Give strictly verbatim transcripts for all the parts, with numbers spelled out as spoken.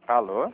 Alô?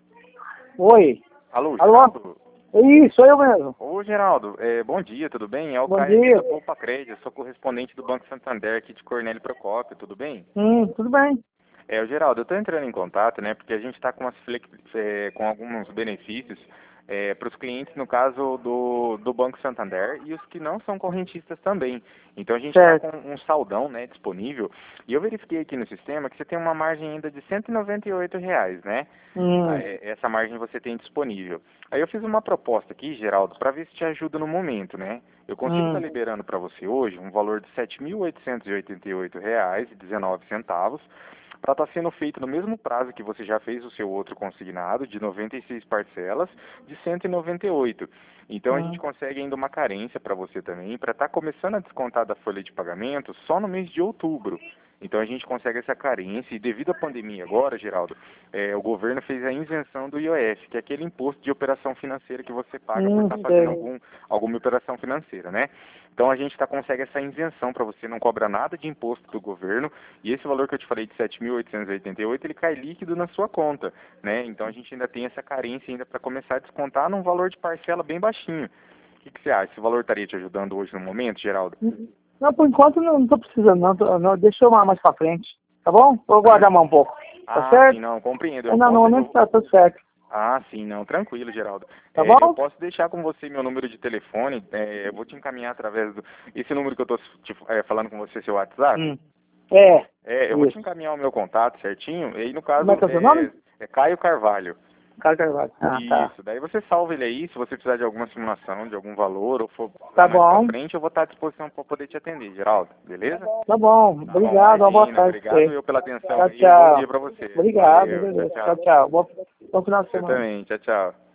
Oi. Alô, Alô? Geraldo? Isso, sou eu mesmo. Ô, Geraldo, é, bom dia, tudo bem? É o Bom Caio aqui dia. da Poupa Crédito, sou correspondente do Banco Santander aqui de Cornélio Procópio, tudo bem? Hum, tudo bem. É, o Geraldo, eu estou entrando em contato, né, porque a gente está com, umas flex- é, com alguns benefícios para os clientes, no caso do, do Banco Santander, e os que não são correntistas também. Então a gente está Certo. com um saldão, né, disponível, e eu verifiquei aqui no sistema que você tem uma margem ainda de cento e noventa e oito reais, né? Ah, Hum, é, essa margem você tem disponível. Aí eu fiz uma proposta aqui, Geraldo, para ver se te ajuda no momento, né? Eu consigo estar hum, liberando para você hoje um valor de sete mil oitocentos e oitenta e oito reais e dezenove centavos para estar sendo feito no mesmo prazo que você já fez o seu outro consignado, de noventa e seis parcelas, de cento e noventa e oito. Então a gente hum. consegue ainda uma carência para você também, para estar começando a descontar da folha de pagamento só no mês de outubro. Então a gente consegue essa carência e devido à pandemia agora, Geraldo, é, o governo fez a isenção do I O F, que é aquele imposto de operação financeira que você paga por Hum, estar fazendo sei. algum, alguma operação financeira, né? Então a gente tá, consegue essa isenção para você, não cobra nada de imposto do governo, e esse valor que eu te falei de sete mil oitocentos e oitenta e oito, ele cai líquido na sua conta, né? Então a gente ainda tem essa carência ainda para começar a descontar num valor de parcela bem baixinho. O que, que você acha? Esse valor estaria te ajudando hoje no momento, Geraldo? Não, por enquanto não, não tô precisando, não, tô- não. Deixa eu mais mais pra frente. Tá bom? Vou guardar mais um pouco. Tá Ah, sim, certo? não, compreendo. É, Eu não, no posso, momento eu, tá tudo certo. Ah, sim, não, tranquilo, Geraldo. Tá É, eu bom? posso deixar com você meu número de telefone, é, eu vou te encaminhar através do... Esse número que eu estou falando com você, seu WhatsApp, Hum. É, é, eu vou te isso. encaminhar o meu contato certinho, e aí no Como é caso que é o seu nome? é, é Caio Carvalho. Carlos Carvalho. Ah, tá. Isso, daí você salva ele aí, se você precisar de alguma simulação, de algum valor, ou for Tá mais pra bom. frente, eu vou estar à disposição para poder te atender, Geraldo, beleza? Tá bom. Tá bom, Obrigado. Uma boa imagina, tarde pra obrigado você. eu pela atenção Tchau, aí, um bom dia tchau. para você. Obrigado. Valeu, tchau, Beleza. Tchau, tchau. tchau. Bom, bom final de Você semana. também, tchau, tchau.